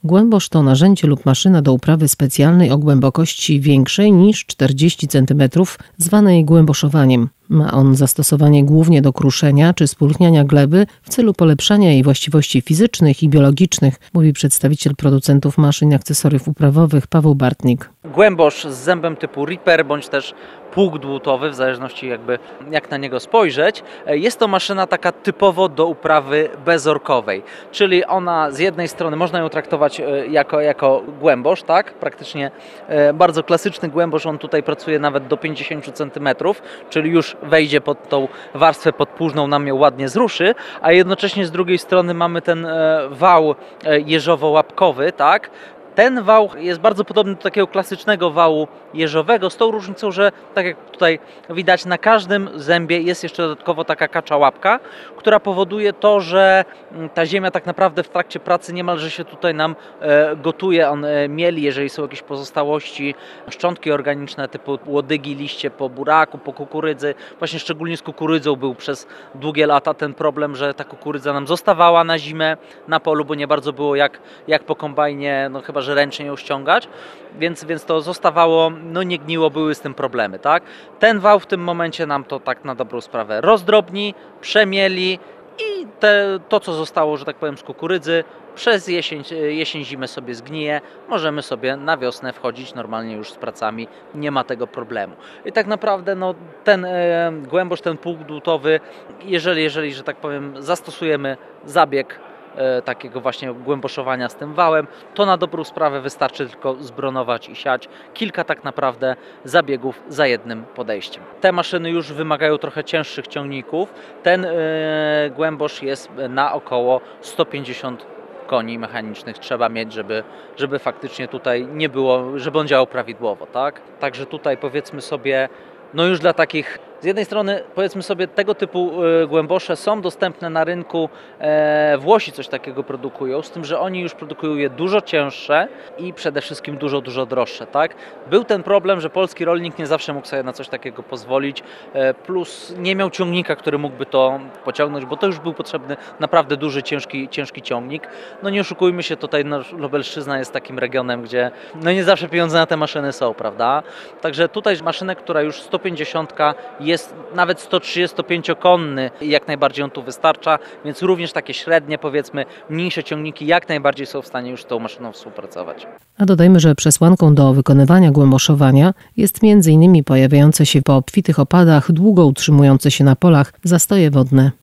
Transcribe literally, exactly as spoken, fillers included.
Głębosz to narzędzie lub maszyna do uprawy specjalnej o głębokości większej niż czterdzieści centymetrów, zwanej głęboszowaniem. Ma on zastosowanie głównie do kruszenia czy spulchniania gleby w celu polepszania jej właściwości fizycznych i biologicznych, mówi przedstawiciel producentów maszyn i akcesoriów uprawowych Paweł Bartnik. Głębosz z zębem typu Reaper bądź też pług dłutowy, w zależności jakby jak na niego spojrzeć. Jest to maszyna taka typowo do uprawy bezorkowej, czyli ona z jednej strony można ją traktować jako, jako głębosz, tak? Praktycznie bardzo klasyczny głębosz, on tutaj pracuje nawet do pięćdziesiąt centymetrów, czyli już wejdzie pod tą warstwę podpłużną, nam ją ładnie zruszy, a jednocześnie z drugiej strony mamy ten wał jeżowo-łapkowy, tak? Ten wał jest bardzo podobny do takiego klasycznego wału jeżowego, z tą różnicą, że tak jak tutaj widać, na każdym zębie jest jeszcze dodatkowo taka kacza łapka, która powoduje to, że ta ziemia tak naprawdę w trakcie pracy niemalże się tutaj nam gotuje, on mieli, jeżeli są jakieś pozostałości, szczątki organiczne typu łodygi, liście po buraku, po kukurydzy. Właśnie szczególnie z kukurydzą był przez długie lata ten problem, że ta kukurydza nam zostawała na zimę na polu, bo nie bardzo było jak, jak po kombajnie, no chyba że ręcznie ją ściągać, więc, więc to zostawało, no nie gniło, były z tym problemy, tak? Ten wał w tym momencie nam to tak na dobrą sprawę rozdrobni, przemieli i te, to, co zostało, że tak powiem, z kukurydzy, przez jesień, jesień, zimę sobie zgnije, możemy sobie na wiosnę wchodzić normalnie już z pracami, nie ma tego problemu. I tak naprawdę no, ten e, głębosz, ten pług dłutowy, jeżeli, jeżeli, że tak powiem, zastosujemy zabieg takiego właśnie głęboszowania z tym wałem, to na dobrą sprawę wystarczy tylko zbronować i siać. Kilka tak naprawdę zabiegów za jednym podejściem. Te maszyny już wymagają trochę cięższych ciągników. Ten yy, głębosz jest na około sto pięćdziesiąt koni mechanicznych trzeba mieć, żeby, żeby faktycznie tutaj nie było, żeby on działał prawidłowo, tak? Także tutaj powiedzmy sobie, no już dla takich, z jednej strony powiedzmy sobie tego typu głębosze są dostępne na rynku, Włosi coś takiego produkują, z tym, że oni już produkują je dużo cięższe i przede wszystkim dużo, dużo droższe, tak? Był ten problem, że polski rolnik nie zawsze mógł sobie na coś takiego pozwolić, plus nie miał ciągnika, który mógłby to pociągnąć, bo to już był potrzebny naprawdę duży, ciężki, ciężki ciągnik. No nie oszukujmy się, tutaj Lubelszczyzna jest takim regionem, gdzie no nie zawsze pieniądze na te maszyny są, prawda? Także tutaj maszynę, która już sto pięćdziesiąt jest jest nawet sto trzydziestopięciokonny i jak najbardziej on tu wystarcza, więc również takie średnie, powiedzmy, mniejsze ciągniki jak najbardziej są w stanie już z tą maszyną współpracować. A dodajmy, że przesłanką do wykonywania głęboszowania jest między innymi pojawiające się po obfitych opadach, długo utrzymujące się na polach zastoje wodne.